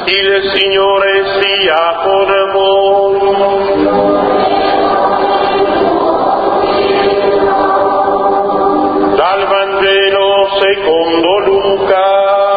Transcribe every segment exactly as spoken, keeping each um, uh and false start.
Il Signore sia con voi. Dal Vangelo secondo Luca.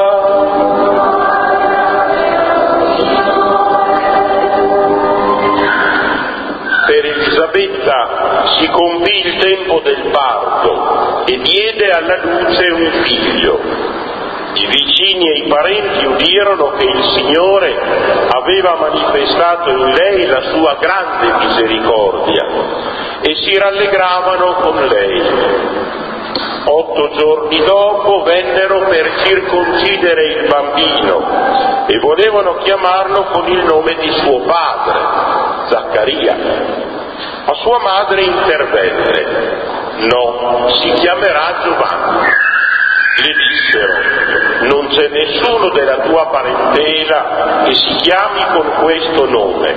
Per Elisabetta si compì il tempo del parto e diede alla luce un figlio. I vicini e i parenti udirono che il Signore aveva manifestato in lei la sua grande misericordia e si rallegravano con lei. Otto giorni dopo vennero per circoncidere il bambino e volevano chiamarlo con il nome di suo padre, Zaccaria. Ma sua madre intervenne: no, si chiamerà Giovanni. Le dissero: non c'è nessuno della tua parentela che si chiami con questo nome.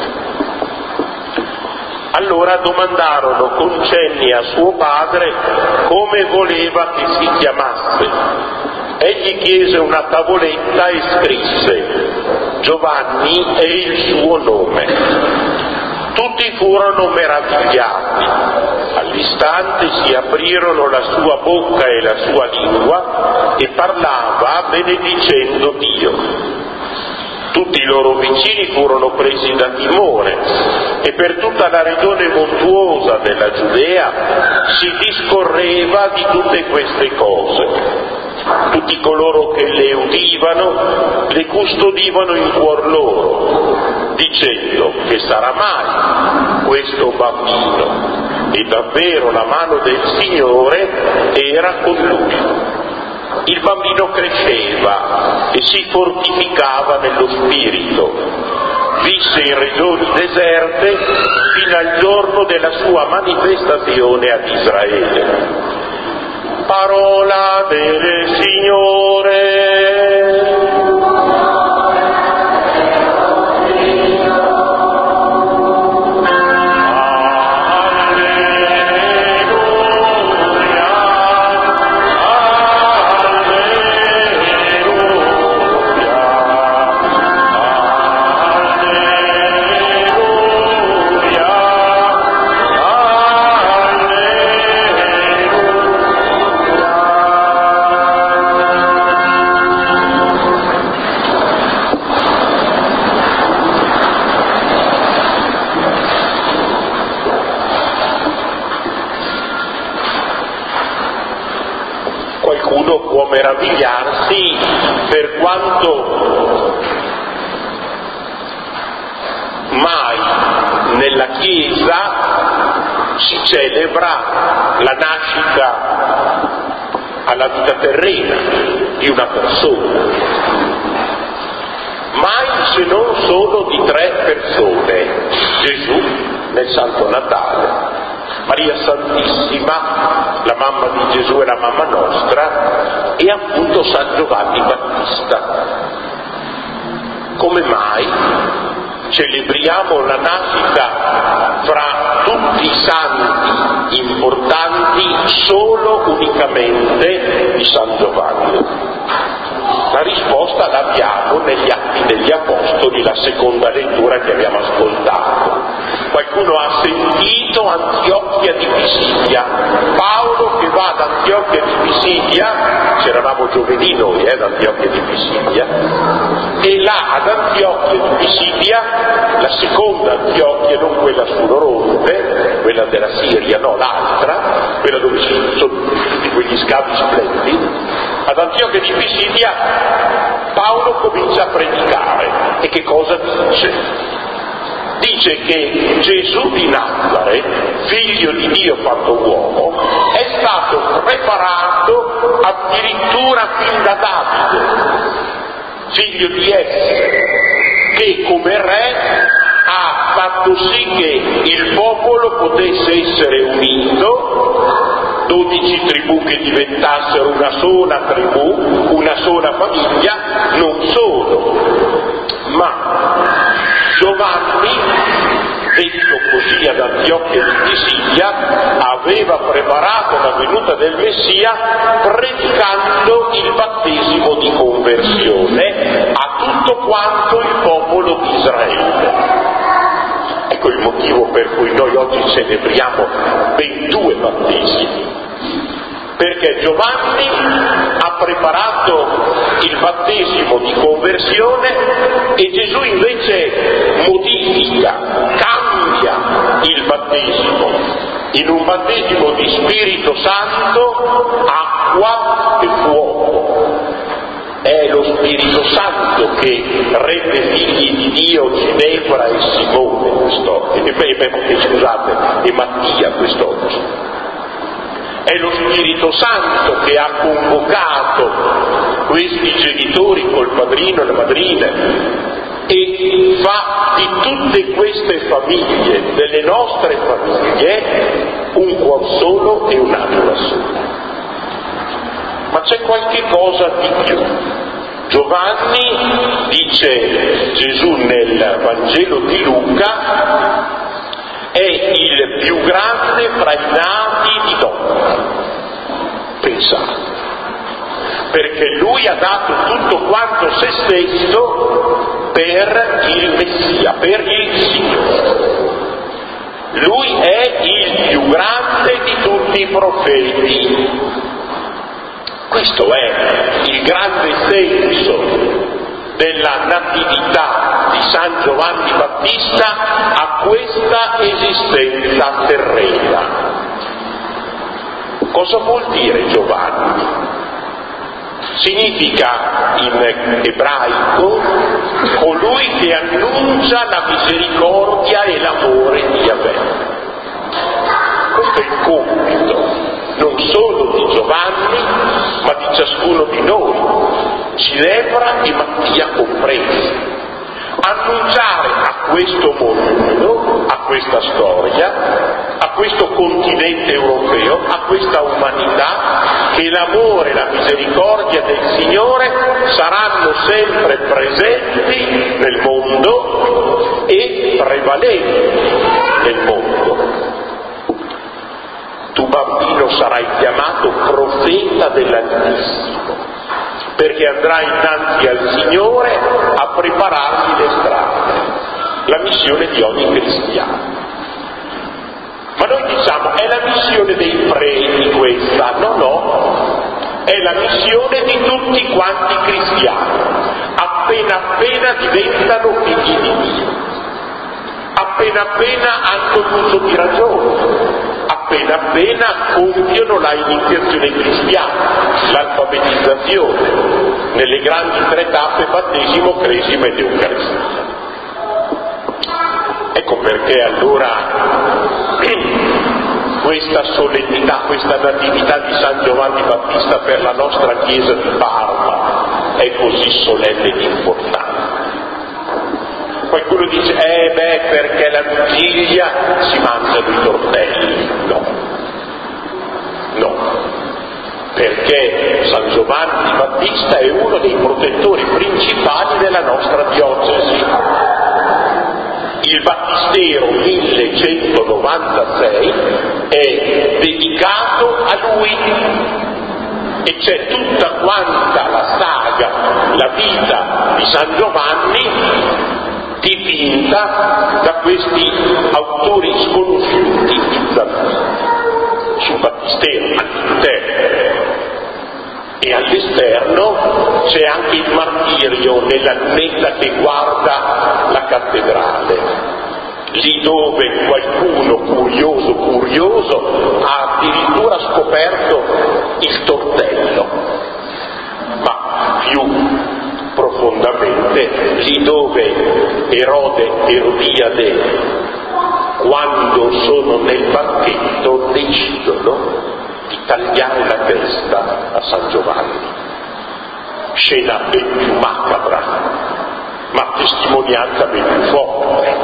Allora domandarono con cenni a suo padre come voleva che si chiamasse. Egli chiese una tavoletta e scrisse: Giovanni è il suo nome. Tutti furono meravigliati. All'istante si aprirono la sua bocca e la sua lingua e parlava benedicendo Dio. Tutti i loro vicini furono presi da timore e per tutta la regione montuosa della Giudea si discorreva di tutte queste cose. Tutti coloro che le udivano le custodivano in cuor loro, dicendo: che sarà mai questo bambino? E davvero la mano del Signore era con lui. Il bambino cresceva e si fortificava nello spirito. Visse in regioni deserte fino al giorno della sua manifestazione ad Israele. Parola del Signore. Può meravigliarsi per quanto mai nella Chiesa si celebra la nascita alla vita terrena di una persona, mai se non solo di tre persone: Gesù nel Santo Natale, Maria Santissima, la mamma di Gesù e la mamma nostra, e appunto San Giovanni Battista. Come mai celebriamo la nascita fra tutti i santi importanti solo unicamente di San Giovanni? La risposta l'abbiamo negli Atti degli Apostoli, la seconda lettura che abbiamo ascoltato. Qualcuno ha sentito Antiochia di Pisidia, Paolo che va ad Antiochia di Pisidia, c'eravamo giovedì noi eh, ad Antiochia di Pisidia, e là ad Antiochia di Pisidia, la seconda Antiochia, non quella sull'Oronte, quella della Siria, no, l'altra, quella dove ci sono tutti quegli scavi splendidi, ad Antiochia di Pisidia Paolo comincia a predicare. E che cosa dice? Dice che Gesù di Nazareth, figlio di Dio fatto uomo, è stato preparato addirittura fin da Davide, figlio di Esse, che come re ha fatto sì che il popolo potesse essere unito, dodici tribù che diventassero una sola tribù, una sola famiglia, non solo, ma Giovanni, detto così ad Antiochia di Pisidia, aveva preparato la venuta del Messia predicando il battesimo di conversione a tutto quanto per cui noi oggi celebriamo ben due battesimi. Perché Giovanni ha preparato il battesimo di conversione e Gesù invece modifica, cambia il battesimo in un battesimo di Spirito Santo, acqua e fuoco. È lo Spirito Santo che rende figli di Dio Ginevra e Simone quest'oggi, e, e, scusate, e Mattia quest'oggi. È lo Spirito Santo che ha convocato questi genitori col padrino e le madrine e fa di tutte queste famiglie, delle nostre famiglie, un cuor solo e un'anima sola. Ma c'è qualche cosa di più. Giovanni, dice Gesù nel Vangelo di Luca, è il più grande fra i nati di donna. Pensate, perché lui ha dato tutto quanto se stesso per il Messia, per il Signore. Lui è il più grande di tutti i profeti. Questo è il grande senso della natività di San Giovanni Battista a questa esistenza terrena. Cosa vuol dire Giovanni? Significa in ebraico colui che annuncia la misericordia e l'amore di Yahweh. Questo è il compito non solo di Giovanni, ma di ciascuno di noi, Ginevra e Mattia compresi. Annunciare a questo mondo, a questa storia, a questo continente europeo, a questa umanità, che l'amore e la misericordia del Signore saranno sempre presenti nel mondo e prevalenti nel mondo. Tu bambino sarai chiamato profeta dell'Altissimo, perché andrai innanzi al Signore a preparargli le strade, la missione di ogni cristiano. Ma noi diciamo, è la missione dei preti questa? No, no, è la missione di tutti quanti cristiani, appena appena diventano figli di Dio, appena appena hanno l'uso di ragione, appena appena compiono la iniziazione cristiana, l'alfabetizzazione, nelle grandi tre tappe: battesimo, cresima ed eucaristia. Ecco perché allora questa solennità, questa natività di San Giovanni Battista per la nostra chiesa di Parma è così solenne ed importante. Qualcuno dice, eh beh, perché la vigilia si mangiano i tortelli. No, no, perché San Giovanni Battista è uno dei protettori principali della nostra diocesi. Il Battistero millecentonovantasei è dedicato a lui e c'è tutta quanta la saga, la vita di San Giovanni dipinta da questi autori sconosciuti bizantini sul Battistero all'interno, e all'esterno c'è anche il martirio nella lunetta che guarda la cattedrale, lì dove qualcuno curioso curioso ha addirittura scoperto il tortello, ma più profondamente lì dove Erode e Erodiade, quando sono nel banchetto, decidono di tagliare la testa a San Giovanni. Scena ben più macabra, ma testimonianza ben più forte.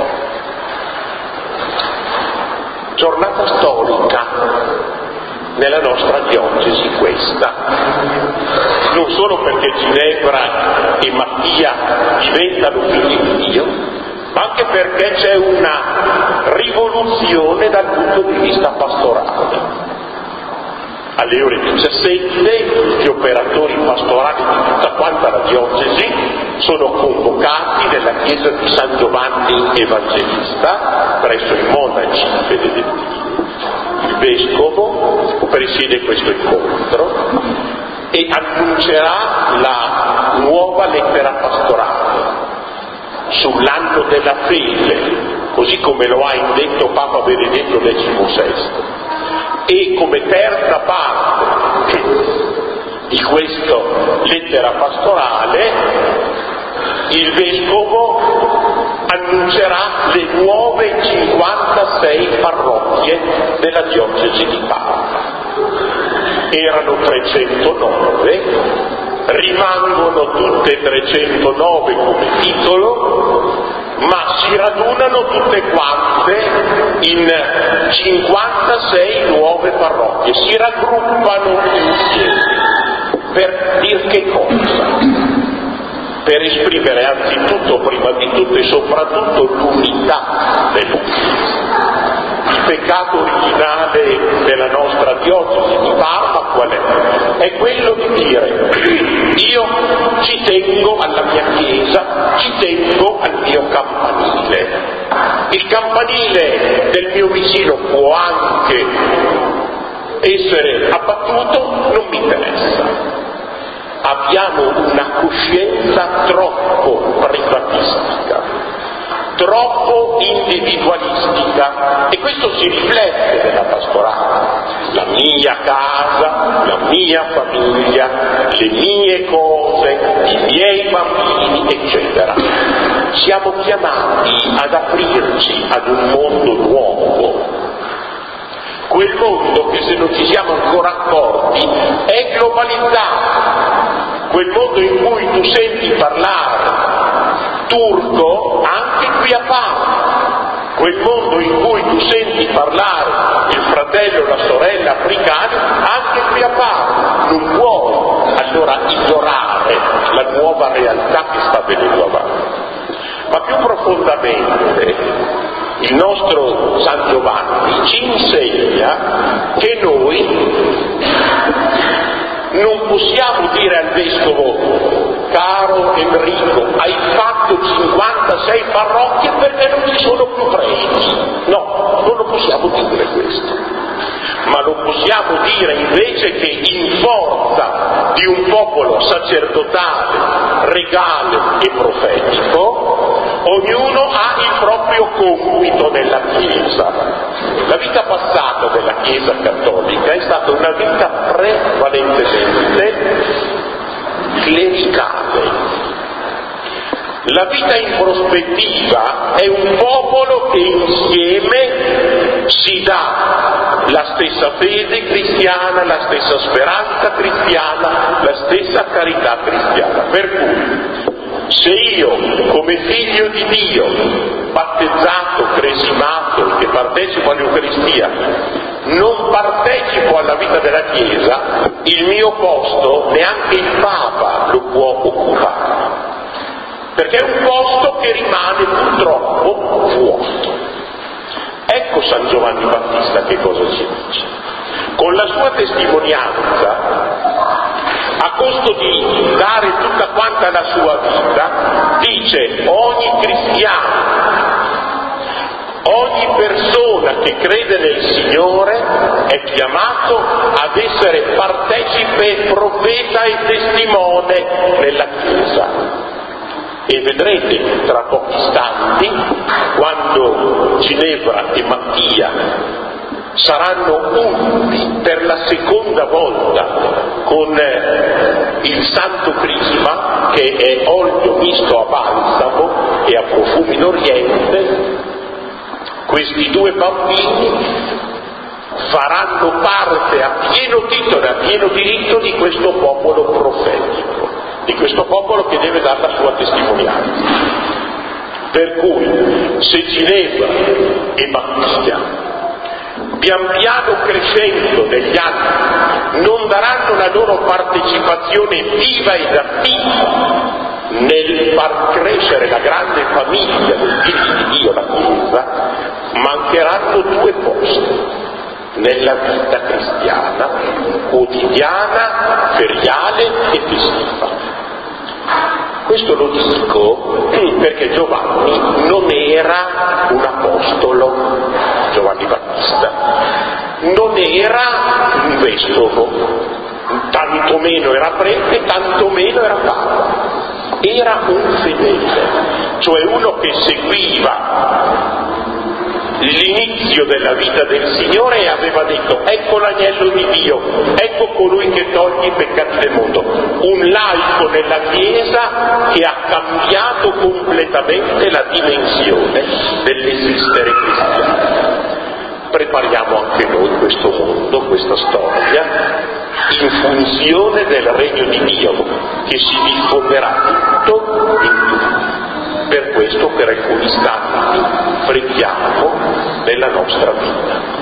Giornata storica nella nostra diocesi questa, non solo perché Ginevra e Mattia diventano figli di Dio, ma anche perché c'è una rivoluzione dal punto di vista pastorale. Alle ore diciassette gli operatori pastorali di tutta quanta la diocesi sono convocati nella chiesa chiesa di San Giovanni Evangelista presso i monaci benedettini. Il vescovo presiede questo incontro e annuncerà la nuova lettera pastorale sull'anno della fede, così come lo ha indetto Papa Benedetto diciannovesimo. E come terza parte di questa lettera pastorale il vescovo annuncerà le nuove cinquantasei parrocchie della diocesi di Parma. Erano trecentonove, rimangono tutte trecentonove come titolo, ma si radunano tutte quante in cinquantasei nuove parrocchie, si raggruppano insieme. Per dir che cosa? Per esprimere anzitutto, prima di tutto e soprattutto l'unità della Chiesa. Il peccato originale della nostra diocesi di Parma qual è? È quello di dire: io ci tengo alla mia chiesa, ci tengo al mio campanile. Il campanile del mio vicino può anche essere abbattuto, non mi interessa. Abbiamo una coscienza troppo privatistica, troppo individualistica, e questo si riflette nella pastorale. La mia casa, la mia famiglia, le mie cose, i miei bambini, eccetera. Siamo chiamati ad aprirci ad un mondo nuovo, quel mondo che, se non ci siamo ancora accorti, è globalizzato, quel mondo in cui tu senti parlare turco anche qui a Parma, quel mondo in cui tu senti parlare il fratello o la sorella africani anche qui a Parma. Non puoi allora ignorare la nuova realtà che sta venendo avanti. Ma più profondamente il nostro San Giovanni ci insegna che noi non possiamo dire al vescovo: caro Enrico, hai fatto cinquantasei parrocchie perché non ci sono più preti. No, non lo possiamo dire questo, ma lo possiamo dire invece che in forza di un popolo sacerdotale, regale e profetico, ognuno ha il proprio compito nella Chiesa. La vita passata della Chiesa cattolica è stata una vita prevalentemente clericale. La vita in prospettiva è un popolo che insieme si dà la stessa fede cristiana, la stessa speranza cristiana, la stessa carità cristiana. Per cui, se io, come figlio di Dio, battezzato, cresimato, che partecipo all'Eucaristia, non partecipo alla vita della Chiesa, il mio posto neanche il Papa lo può occupare, perché è un posto che rimane purtroppo vuoto. Ecco San Giovanni Battista che cosa ci dice. Con la sua testimonianza, a costo di dare tutta quanta la sua vita, dice: ogni cristiano, ogni persona che crede nel Signore è chiamato ad essere partecipe, profeta e testimone nella Chiesa. E vedrete tra pochi istanti, quando Ginevra e Mattia saranno uniti per la seconda volta con il Santo Crisma, che è olio misto a balsamo e a profumi d'Oriente, questi due bambini faranno parte a pieno titolo e a pieno diritto di questo popolo profetico, di questo popolo che deve dare la sua testimonianza. Per cui, se Ginevra e Mattia, pian piano crescendo negli anni, non daranno la loro partecipazione viva ed attiva nel far crescere la grande famiglia dei figli di Dio, la Chiesa, mancheranno due posti nella vita cristiana, quotidiana, feriale e festiva. Questo lo dico perché Giovanni non era un apostolo, Giovanni Battista, non era un vescovo, tantomeno era prete, tantomeno era papa, era un fedele, cioè uno che seguiva l'inizio della vita del Signore e aveva detto: ecco l'agnello di Dio, ecco colui che toglie i peccati del mondo. Un laico nella Chiesa che ha cambiato completamente la dimensione dell'esistere cristiano. Prepariamo anche noi questo mondo, questa storia, in funzione del regno di Dio che si diffonderà tutto in tutto. Per questo per alcuni istanti preghiamo nella nostra vita.